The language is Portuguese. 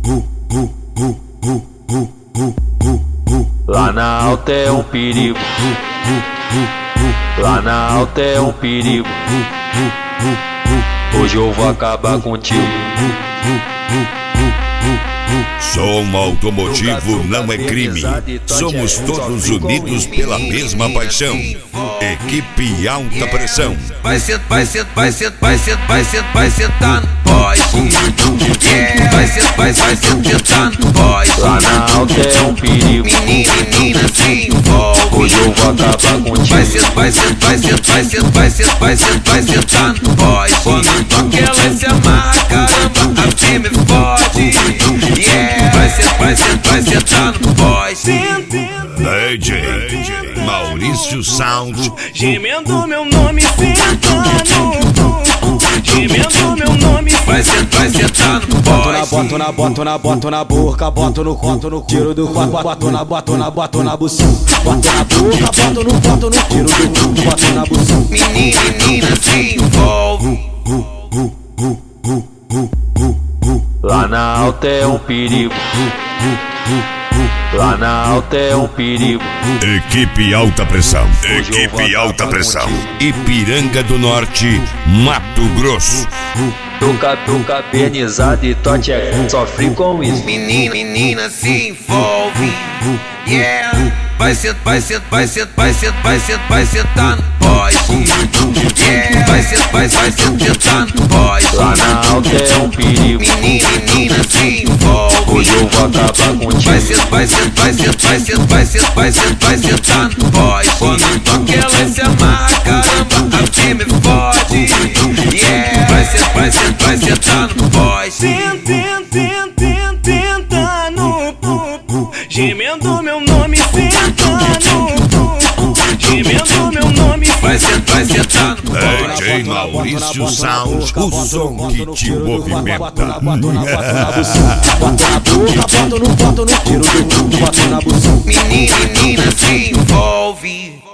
Lá na alta é um perigo. Lá na alta é um perigo. Hoje eu vou acabar contigo. Som automotivo não é crime. Somos todos unidos pela mesma paixão. Equipe Alta Pressão. Vai sentando voz. Vai sentando voz. Lá na alta é um perigo. Menina se envolve. Hoje eu vou acabar contigo. Vai sentando voz. Quando toca ela se amarra, caramba, a fêmea fode. Vai sentando voz. DJ Maurício Sound. Gemendo meu nome, sentando. Gemendo meu nome. Vai sentando voz. Boto na boca, boto no conto, no tiro do boto na buceta. Boto na boca, boto no tiro do boto na buceta. Menina se envolve. Lá na alta é um perigo. Lá na alta é um perigo. Equipe Alta Pressão. Equipe Alta Pressão. Ipiranga do Norte, Mato Grosso. Tô cabenizado e tote sofre com isso. Menina se envolve. Vai sentando voz. Vai sentando voz. Lá na alta é um perigo. Menina se envolve. Hoje eu vou acabar contigo. Vai sentando voz. Quando toca ela se amarra, caramba, a fêmea fode. Vai sentando voz. Tentando. Gemendo meu nome, sentando. Gemendo meu nome. Vai sentando voz. DJ Maurício Sound, o som que te movimenta. Boto na boca, boto no tiro do boto na buceta. Menina se envolve.